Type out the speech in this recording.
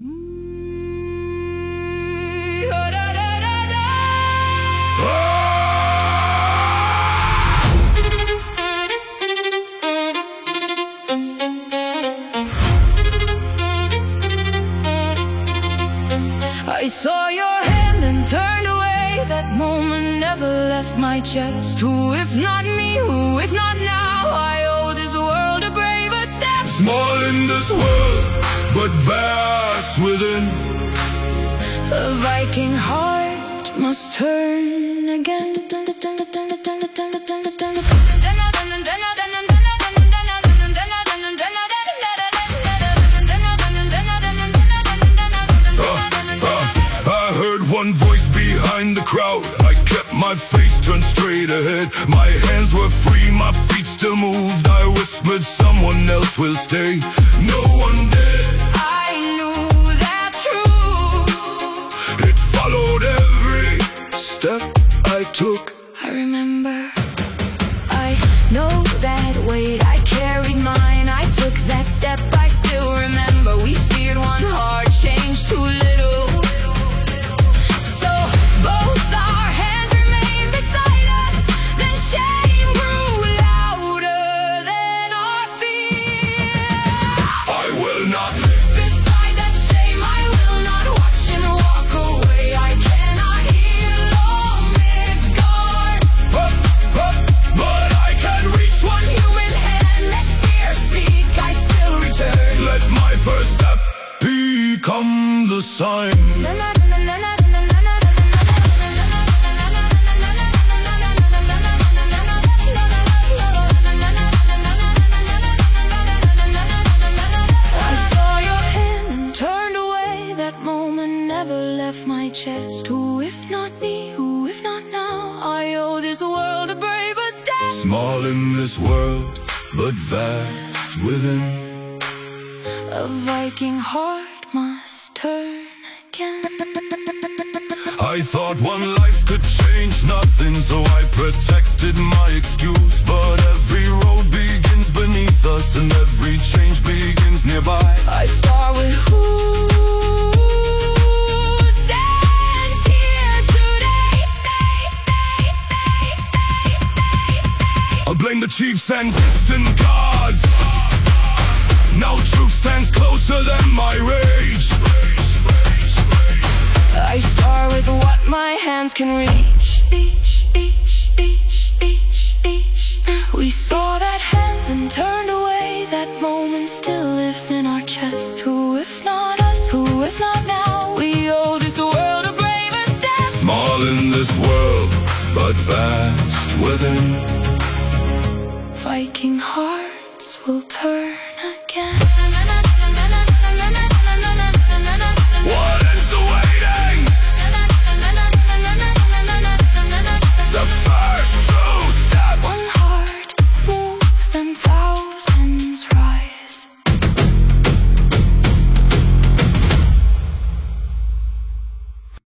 I saw your hand and turned away. That moment never left my chest. Who if not me, who if not now? I owe this world a braver step. Small in this world, but vast within. A Viking heart must turn again. I heard one voice behind the crowd. I kept my face turned straight ahead. My hands were free, my feet still moved. I whispered, someone else will stay. No one did. I knew that truth. It followed every step I took. I remember, I know that weight, I carried mine. I took that step, I still remember. We feared one heart, changed too little. So both our hands remained beside us. Then shame grew louder than our fear. I will not Beside that shame, I will not watch and walk away. I cannot heal all Midgard, but I can reach. one human hand, let fear speak, I still return. Let my first step become the sign. I saw your hand and turned away. That moment never left my chest. Who if not me, who if not now? I owe this world a braver step. Small in this world, but vast within. A Viking heart must turn again. I thought one life could change nothing, so I protected my excuse. But every road begins beneath us, and every change begins nearby. I start with who stands here today. I blame the chiefs and distant gods. Now truth stands closer than my rage. I start with what my hands can reach. We saw that hand and turned away. That moment still lives in our chest. Who if not us, who if not now? We owe this world a braver step. Small in this world, but vast within. Viking hearts will turn again.